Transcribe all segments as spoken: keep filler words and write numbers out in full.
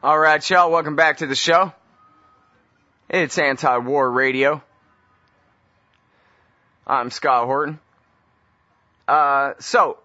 All right, y'all, welcome back to the show. It's Anti-War Radio. I'm Scott Horton. Uh, so,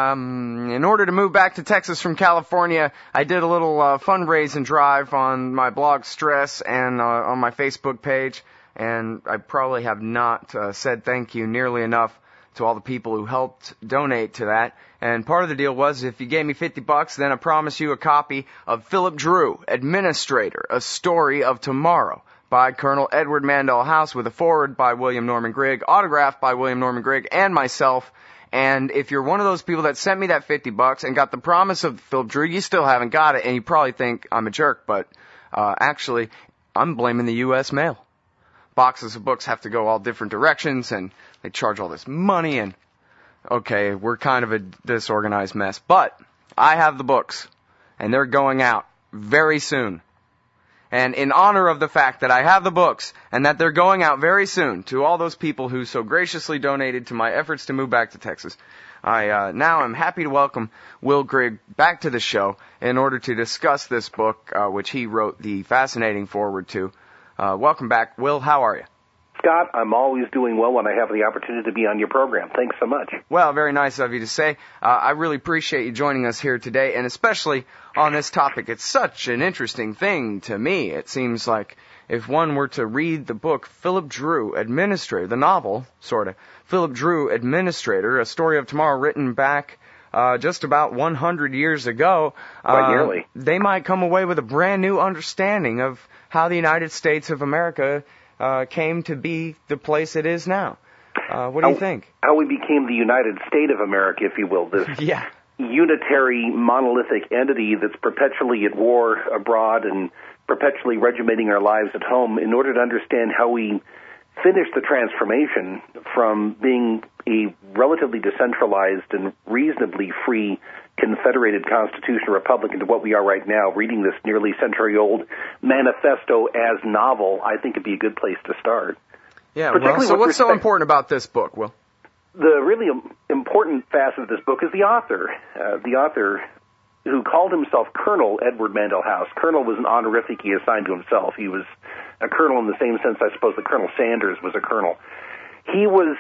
um, in order to move back to Texas from California, I did a little uh, fundraising drive on my blog Stress and uh, on my Facebook page, and I probably have not uh, said thank you nearly enough to all the people who helped donate to that. And part of the deal was if you gave me fifty bucks, then I promise you a copy of Philip Drew, Administrator, A Story of Tomorrow, by Colonel Edward Mandell House, with a foreword by William Norman Grigg, autographed by William Norman Grigg and myself. And if you're one of those people that sent me that fifty bucks and got the promise of Philip Drew, you still haven't got it, and you probably think I'm a jerk, but uh, actually, I'm blaming the U S mail. Boxes of books have to go all different directions, and they charge all this money, and okay, we're kind of a disorganized mess. But I have the books, and they're going out very soon. And in honor of the fact that I have the books and that they're going out very soon to all those people who so graciously donated to my efforts to move back to Texas, I uh, now am happy to welcome Will Grigg back to the show in order to discuss this book, uh, which he wrote the fascinating foreword to. Uh, welcome back. Will, how are you? Scott, I'm always doing well when I have the opportunity to be on your program. Thanks so much. Well, very nice of you to say. Uh, I really appreciate you joining us here today, and especially on this topic. It's such an interesting thing to me. It seems like if one were to read the book Philip Drew, Administrator, the novel, sort of, Philip Drew, Administrator, A Story of Tomorrow, written back uh, just about one hundred years ago, Quite uh, nearly. they might come away with a brand new understanding of how the United States of America Uh, came to be the place it is now. Uh, what do you how, think? How we became the United State of America, if you will, this yeah. unitary, monolithic entity that's perpetually at war abroad and perpetually regimenting our lives at home, in order to understand how we finished the transformation from being a relatively decentralized and reasonably free confederated constitutional republic into what we are right now. Reading this nearly century-old manifesto as novel, I think it'd be a good place to start. Yeah, well, so what's respect, so important about this book, Will? The really important facet of this book is the author. Uh, the author who called himself Colonel Edward Mandell House. Colonel was an honorific he assigned to himself. He was a colonel in the same sense, I suppose, that Colonel Sanders was a colonel. He was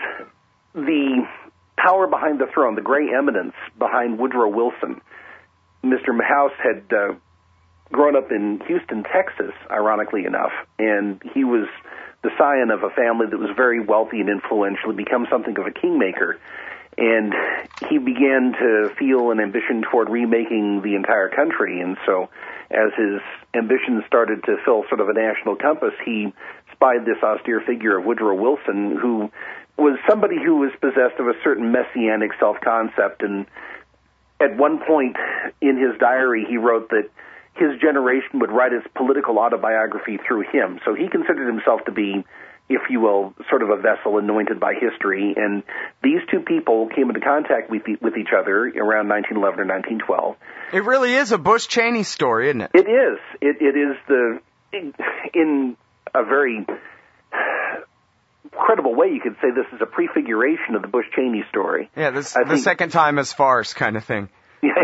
the power behind the throne, the gray eminence behind Woodrow Wilson. Mister House had uh, grown up in Houston, Texas, ironically enough, and he was the scion of a family that was very wealthy and influential, had become something of a kingmaker. And he began to feel an ambition toward remaking the entire country. And so as his ambitions started to fill sort of a national compass, he spied this austere figure of Woodrow Wilson, who was somebody who was possessed of a certain messianic self-concept. And at one point in his diary, he wrote that his generation would write its political autobiography through him. So he considered himself to be, if you will, sort of a vessel anointed by history. And these two people came into contact with with each other around nineteen eleven or nineteen twelve. It really is a Bush-Cheney story, isn't it? It is. It, it is the, in a very credible way, you could say this is a prefiguration of the Bush-Cheney story. Yeah, this I the think, second time as farce kind of thing.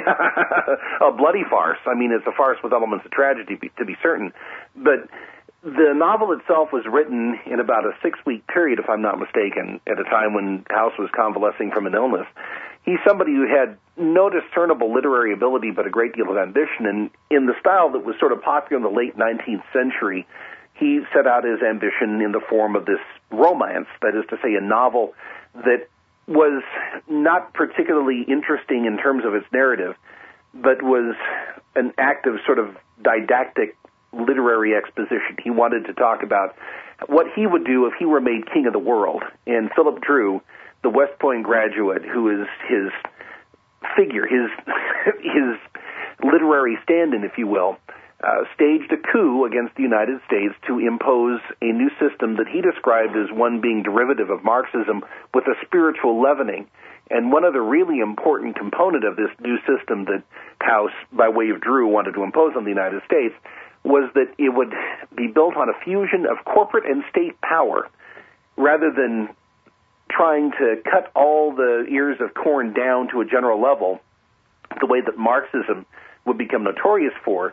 A bloody farce. I mean, it's a farce with elements of tragedy, to be certain. But the novel itself was written in about a six-week period, if I'm not mistaken, at a time when House was convalescing from an illness. He's somebody who had no discernible literary ability but a great deal of ambition, and in the style that was sort of popular in the late nineteenth century, he set out his ambition in the form of this romance, that is to say, a novel that was not particularly interesting in terms of its narrative, but was an act of sort of didactic literary exposition. He wanted to talk about what he would do if he were made king of the world. And Philip Drew, the West Point graduate, who is his figure, his his literary stand-in, if you will, uh, staged a coup against the United States to impose a new system that he described as one being derivative of Marxism with a spiritual leavening. And one other really important component of this new system that House, by way of Drew, wanted to impose on the United States was that it would be built on a fusion of corporate and state power, rather than trying to cut all the ears of corn down to a general level, the way that Marxism would become notorious for.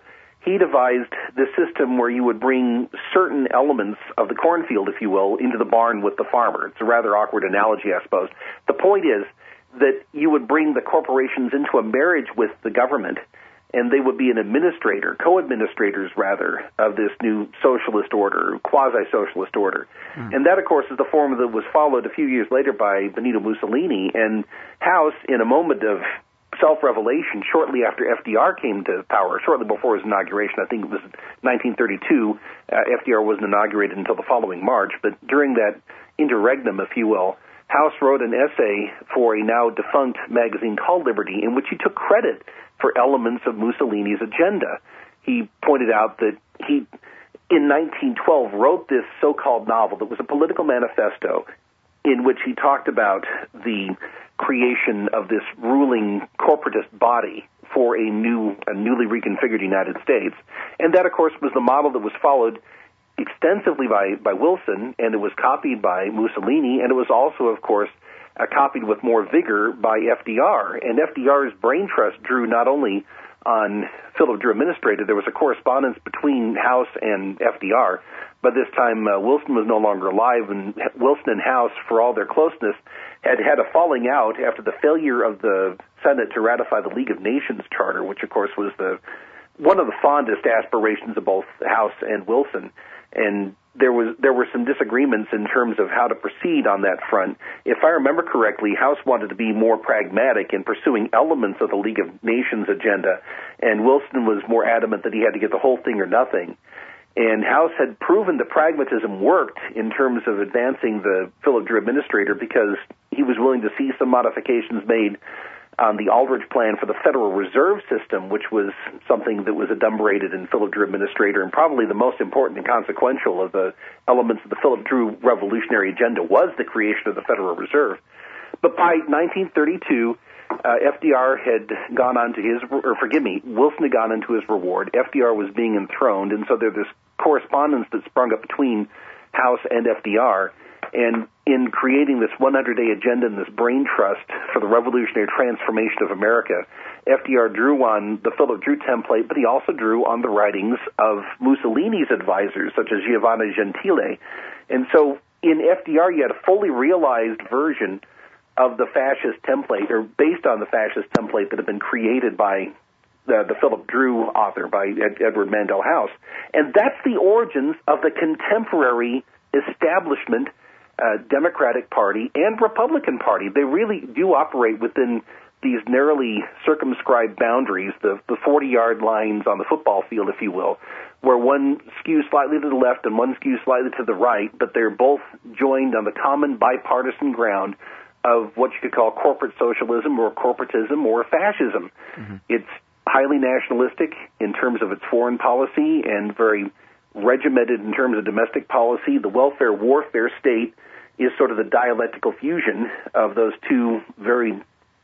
he devised this system where you would bring certain elements of the cornfield, if you will, into the barn with the farmer. It's a rather awkward analogy, I suppose. The point is that you would bring the corporations into a marriage with the government, and they would be an administrator, co-administrators, rather, of this new socialist order, quasi-socialist order. Mm. And that, of course, is the formula that was followed a few years later by Benito Mussolini. And House, in a moment of self-revelation, shortly after F D R came to power, shortly before his inauguration, I think it was nineteen thirty-two, uh, F D R wasn't inaugurated until the following March, but during that interregnum, if you will, House wrote an essay for a now defunct magazine called Liberty, in which he took credit for elements of Mussolini's agenda. He pointed out that he, in nineteen twelve, wrote this so-called novel that was a political manifesto in which he talked about the creation of this ruling corporatist body for a new, a newly reconfigured United States. And that, of course, was the model that was followed extensively by, by Wilson, and it was copied by Mussolini, and it was also, of course, uh, copied with more vigor by F D R. And F D R's brain trust drew not only on Philip Drew Administrator, there was a correspondence between House and F D R. By this time, uh, Wilson was no longer alive, and Wilson and House, for all their closeness, had had a falling out after the failure of the Senate to ratify the League of Nations Charter, which, of course, was the one of the fondest aspirations of both House and Wilson. And there was there were some disagreements in terms of how to proceed on that front. If I remember correctly, House wanted to be more pragmatic in pursuing elements of the League of Nations agenda, and Wilson was more adamant that he had to get the whole thing or nothing. And House had proven that pragmatism worked in terms of advancing the Philip Drew Administrator, because he was willing to see some modifications made on the Aldrich plan for the Federal Reserve System, which was something that was adumbrated in Philip Drew Administrator, and probably the most important and consequential of the elements of the Philip Drew revolutionary agenda was the creation of the Federal Reserve. But by nineteen thirty-two, uh, F D R had gone on to his, or forgive me, Wilson had gone into his reward. F D R was being enthroned, and so there's this correspondence that sprung up between House and F D R. And in creating this hundred-day agenda and this brain trust for the revolutionary transformation of America, F D R drew on the Philip Drew template, but he also drew on the writings of Mussolini's advisors, such as Giovanni Gentile. And so in F D R, you had a fully realized version of the fascist template, or based on the fascist template that had been created by the, the Philip Drew author, by Ed, Edward Mandell House. And that's the origins of the contemporary establishment Uh, Democratic Party and Republican Party. They really do operate within these narrowly circumscribed boundaries, the the forty-yard lines on the football field, if you will, where one skews slightly to the left and one skews slightly to the right, but they're both joined on the common bipartisan ground of what you could call corporate socialism or corporatism or fascism. Mm-hmm. It's highly nationalistic in terms of its foreign policy and very regimented in terms of domestic policy. The welfare warfare state is sort of the dialectical fusion of those two very,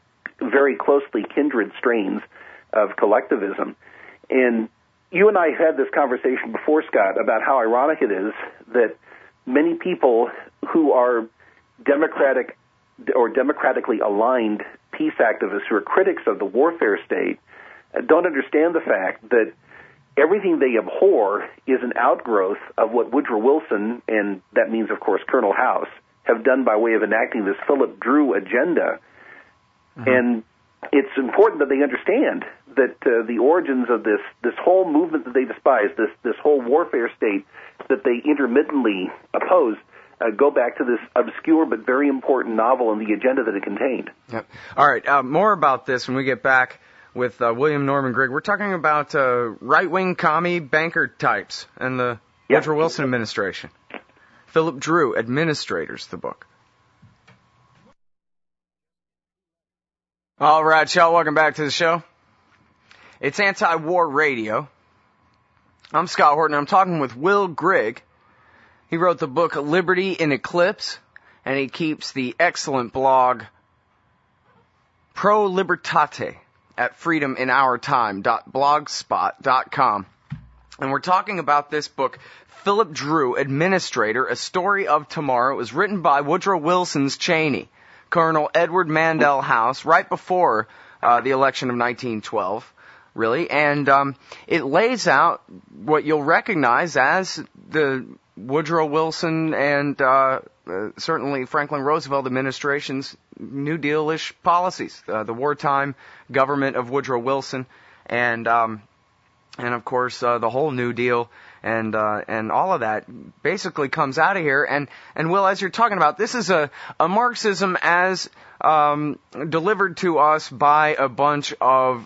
very closely kindred strains of collectivism. And you and I had this conversation before, Scott, about how ironic it is that many people who are democratic or democratically aligned peace activists who are critics of the warfare state don't understand the fact that everything they abhor is an outgrowth of what Woodrow Wilson, and that means, of course, Colonel House, have done by way of enacting this Philip Drew agenda. Mm-hmm. And it's important that they understand that uh, the origins of this, this whole movement that they despise, this, this whole warfare state that they intermittently oppose, uh, go back to this obscure but very important novel and the agenda that it contained. Yep. All right, uh, more about this when we get back with uh, William Norman Grigg. We're talking about uh, right-wing commie banker types and the yep. Woodrow Wilson administration. Philip Drew, Administrators, the book. All right, y'all, welcome back to the show. It's Anti-War Radio. I'm Scott Horton. I'm talking with Will Grigg. He wrote the book Liberty in Eclipse, and he keeps the excellent blog Pro Libertate at freedom in our time dot blogspot dot com. And we're talking about this book, Philip Drew, Administrator, A Story of Tomorrow. It was written by Woodrow Wilson's Cheney, Colonel Edward Mandell House, right before uh, the election of nineteen twelve. really, and um, it lays out what you'll recognize as the Woodrow Wilson and uh, uh, certainly Franklin Roosevelt administration's New Deal-ish policies, uh, the wartime government of Woodrow Wilson, and um, and of course uh, the whole New Deal. And uh, and all of that basically comes out of here. And, and Will, as you're talking about, this is a, a Marxism as um, delivered to us by a bunch of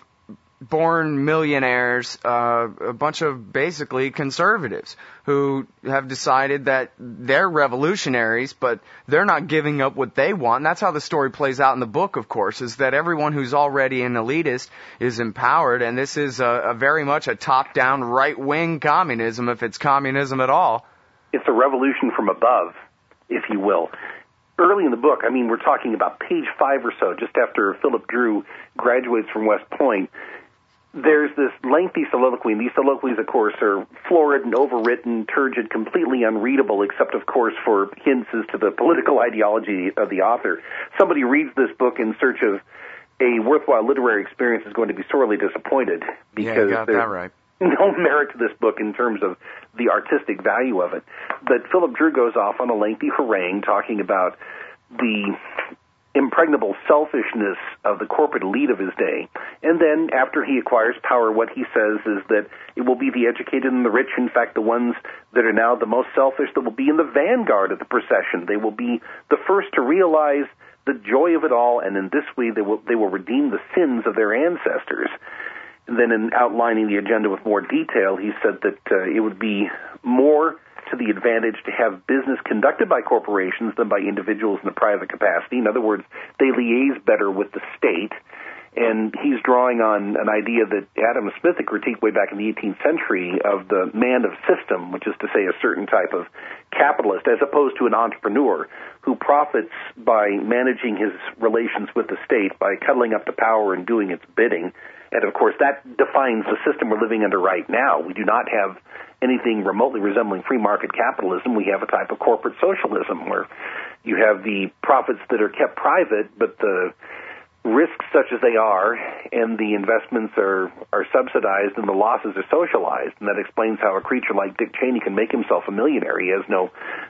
born millionaires, uh, a bunch of basically conservatives who have decided that they're revolutionaries, but they're not giving up what they want. And that's how the story plays out in the book, of course, is that everyone who's already an elitist is empowered, and this is a, a very much a top-down right-wing communism, if it's communism at all. It's a revolution from above, if you will. Early in the book, I mean, we're talking about page five or so, just after Philip Drew graduates from West Point, there's this lengthy soliloquy, and these soliloquies, of course, are florid and overwritten, turgid, completely unreadable, except, of course, for hints as to the political ideology of the author. Somebody reads this book in search of a worthwhile literary experience is going to be sorely disappointed, because yeah, you got there's that right. no merit to this book in terms of the artistic value of it. But Philip Drew goes off on a lengthy harangue talking about the impregnable selfishness of the corporate elite of his day. And then, after he acquires power, what he says is that it will be the educated and the rich, in fact, the ones that are now the most selfish, that will be in the vanguard of the procession. They will be the first to realize the joy of it all, and in this way they will, they will redeem the sins of their ancestors. And then, in outlining the agenda with more detail, he said that uh, it would be more to the advantage to have business conducted by corporations than by individuals in a private capacity. In other words, they liaise better with the state. And he's drawing on an idea that Adam Smith had critiqued way back in the eighteenth century of the man of system, which is to say a certain type of capitalist, as opposed to an entrepreneur who profits by managing his relations with the state, by cuddling up to power and doing its bidding. And, of course, that defines the system we're living under right now. We do not have anything remotely resembling free market capitalism. We have a type of corporate socialism where you have the profits that are kept private, but the risks, such as they are, and the investments are, are subsidized and the losses are socialized. And that explains how a creature like Dick Cheney can make himself a millionaire. He has no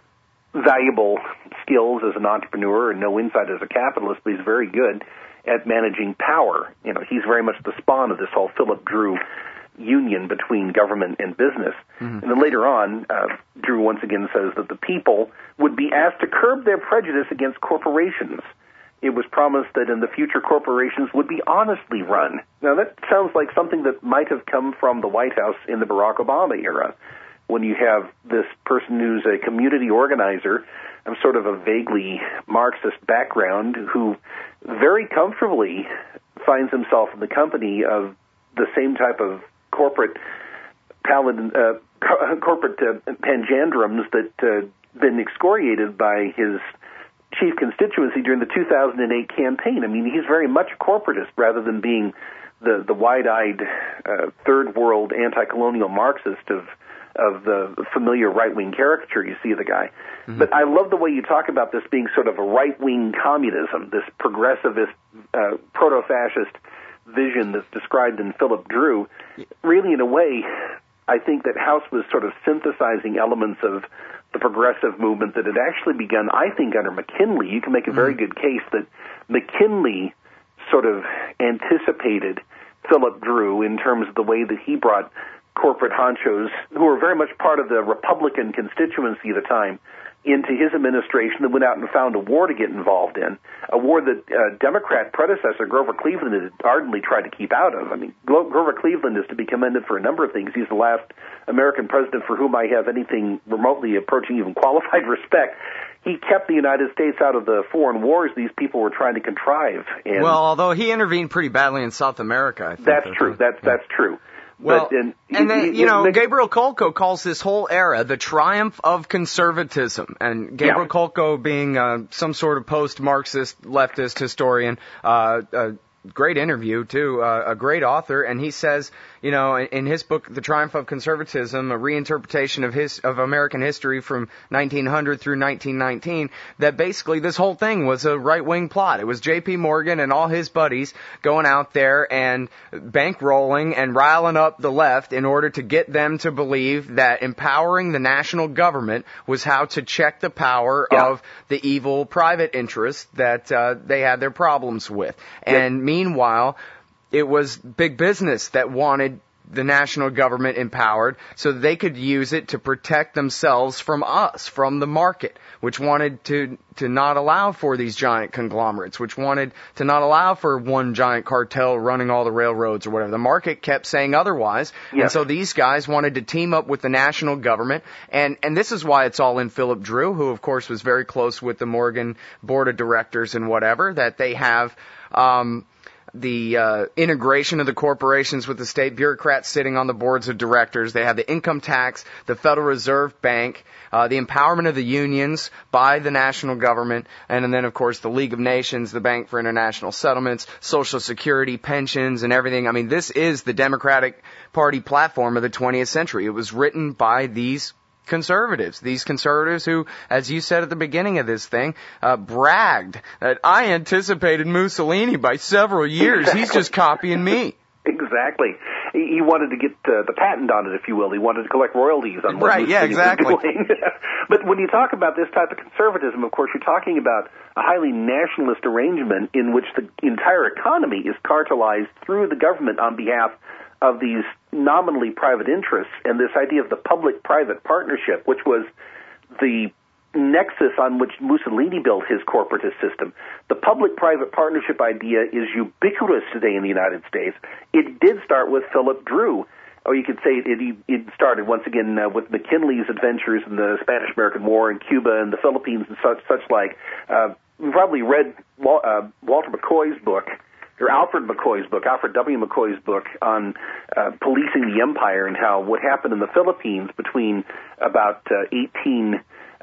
valuable skills as an entrepreneur and no insight as a capitalist, but he's very good at managing power. You know, he's very much the spawn of this whole Philip Drew union between government and business. Mm-hmm. And then later on, uh, Drew once again says that the people would be asked to curb their prejudice against corporations. It was promised that in the future corporations would be honestly run. Now, that sounds like something that might have come from the White House in the Barack Obama era, when you have this person who's a community organizer of sort of a vaguely Marxist background who very comfortably finds himself in the company of the same type of corporate paladin, uh, corporate uh, panjandrums that uh, been excoriated by his chief constituency during the two thousand eight campaign. I mean, he's very much a corporatist rather than being the, the wide-eyed uh, third world anti-colonial Marxist of of the familiar right-wing caricature you see of the guy. Mm-hmm. But I love the way you talk about this being sort of a right-wing communism, this progressivist, uh, proto-fascist vision that's described in Philip Drew. Really, in a way, I think that House was sort of synthesizing elements of the progressive movement that had actually begun, I think, under McKinley. You can make a very mm-hmm. good case that McKinley sort of anticipated Philip Drew in terms of the way that he brought corporate honchos, who were very much part of the Republican constituency at the time, into his administration, that went out and found a war to get involved in, a war that uh, Democrat predecessor Grover Cleveland had ardently tried to keep out of. I mean, Grover Cleveland is to be commended for a number of things. He's the last American president for whom I have anything remotely approaching even qualified respect. He kept the United States out of the foreign wars these people were trying to contrive. And well, although he intervened pretty badly in South America, I think. That's true. That's, that's true. Well, but, and, and then, he, you know, the, Gabriel Kolko calls this whole era the triumph of conservatism. And Gabriel yeah. Kolko, being uh, some sort of post-Marxist leftist historian, uh, a great interview, too, uh, a great author, and he says, you know, in his book, The Triumph of Conservatism, a reinterpretation of his of American history from nineteen hundred through nineteen nineteen, that basically this whole thing was a right-wing plot. It was J P Morgan and all his buddies going out there and bankrolling and riling up the left in order to get them to believe that empowering the national government was how to check the power yeah. of the evil private interests that uh, they had their problems with. And yep. meanwhile, it was big business that wanted the national government empowered so that they could use it to protect themselves from us, from the market, which wanted to to not allow for these giant conglomerates, which wanted to not allow for one giant cartel running all the railroads or whatever. The market kept saying otherwise, yes. and so these guys wanted to team up with the national government, and, and this is why it's all in Philip Drew, who of course was very close with the Morgan board of directors and whatever, that they have um the uh, integration of the corporations with the state bureaucrats sitting on the boards of directors. They have the income tax, the Federal Reserve Bank, uh, the empowerment of the unions by the national government, and then, of course, the League of Nations, the Bank for International Settlements, Social Security, pensions, and everything. I mean, this is the Democratic Party platform of the twentieth century. It was written by these conservatives, these conservatives who, as you said at the beginning of this thing, uh, bragged that I anticipated Mussolini by several years. Exactly. He's just copying me. Exactly. He wanted to get uh, the patent on it, if you will. He wanted to collect royalties on what right, Mussolini yeah, exactly. was doing. But when you talk about this type of conservatism, of course, you're talking about a highly nationalist arrangement in which the entire economy is cartelized through the government on behalf of these nominally private interests, and this idea of the public-private partnership, which was the nexus on which Mussolini built his corporatist system. The public-private partnership idea is ubiquitous today in the United States. It did start with Philip Drew, or you could say it, it started once again uh, with McKinley's adventures in the Spanish-American War in Cuba and the Philippines and such, such like. Uh, you probably read uh, Walter McCoy's book, or Alfred McCoy's book, Alfred W. McCoy's book on uh, policing the empire and how what happened in the Philippines between about uh, eighteen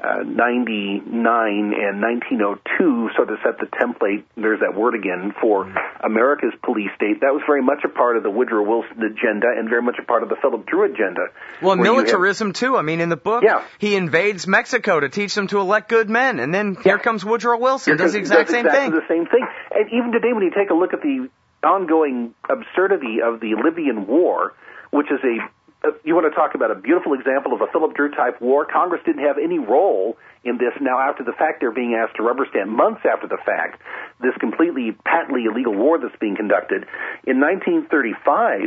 ninety-nine and nineteen oh two sort of set the template, there's that word again, for America's police state. That was very much a part of the Woodrow Wilson agenda and very much a part of the Philip Drew agenda. Well, militarism have, too. I mean, in the book, yeah. he invades Mexico to teach them to elect good men, and then here yeah. comes Woodrow Wilson, Here does the exact does same exactly thing. the same thing. And even today, when you take a look at the ongoing absurdity of the Libyan War, which is a Uh, you want to talk about a beautiful example of a Philip Drew type war? Congress didn't have any role in this. Now, after the fact, they're being asked to rubber stamp months after the fact this completely patently illegal war that's being conducted. In nineteen thirty-five,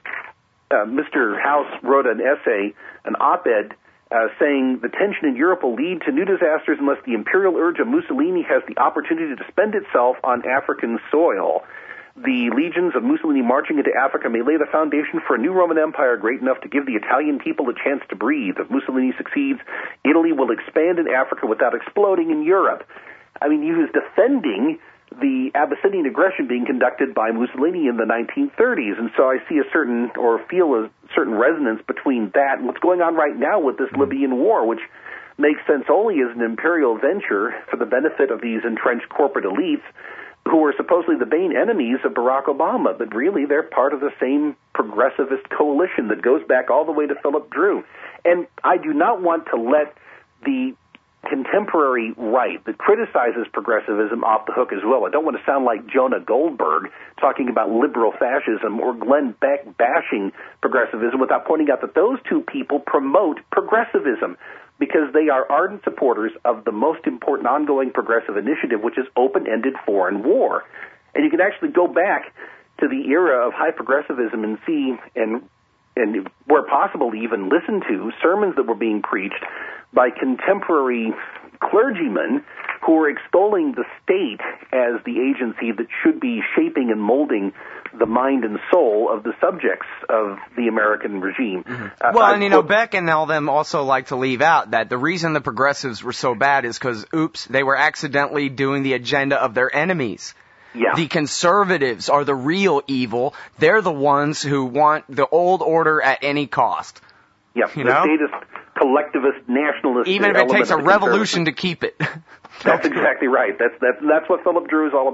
uh, Mister House wrote an essay, an op-ed, uh, saying the tension in Europe will lead to new disasters unless the imperial urge of Mussolini has the opportunity to spend itself on African soil. The legions of Mussolini marching into Africa may lay the foundation for a new Roman Empire great enough to give the Italian people a chance to breathe. If Mussolini succeeds, Italy will expand in Africa without exploding in Europe. I mean, he was defending the Abyssinian aggression being conducted by Mussolini in the nineteen thirties, and so I see a certain, or feel a certain resonance between that and what's going on right now with this Libyan war, which makes sense only as an imperial venture for the benefit of these entrenched corporate elites who are supposedly the main enemies of Barack Obama, but really they're part of the same progressivist coalition that goes back all the way to Philip Drew. And I do not want to let the contemporary right that criticizes progressivism off the hook as well. I don't want to sound like Jonah Goldberg talking about liberal fascism or Glenn Beck bashing progressivism without pointing out that those two people promote progressivism, because they are ardent supporters of the most important ongoing progressive initiative, which is open-ended foreign war. And you can actually go back to the era of high progressivism and see, and and where possible even listen to, sermons that were being preached by contemporary clergymen who were extolling the state as the agency that should be shaping and molding the mind and soul of the subjects of the American regime. Mm-hmm. Uh, well, I, and you know, Beck and all them also like to leave out that the reason the progressives were so bad is because, oops, they were accidentally doing the agenda of their enemies. Yeah. The conservatives are the real evil. They're the ones who want the old order at any cost. Yeah, you the know? statist, collectivist, nationalist. Even if it takes a revolution to keep it. That's exactly right. That's that's that's what Philip Drew is all about.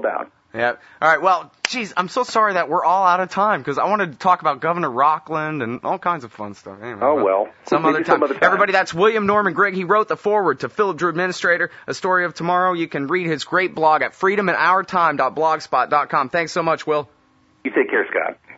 Yeah. All right. Well, geez, I'm so sorry that we're all out of time because I wanted to talk about Governor Rockland and all kinds of fun stuff. Anyway, oh, well. Some other, some other time. Everybody, that's William Norman Grigg. He wrote the foreword to Philip Drew Administrator, A Story of Tomorrow. You can read his great blog at freedom in our time dot blogspot dot com. Thanks so much, Will. You take care, Scott.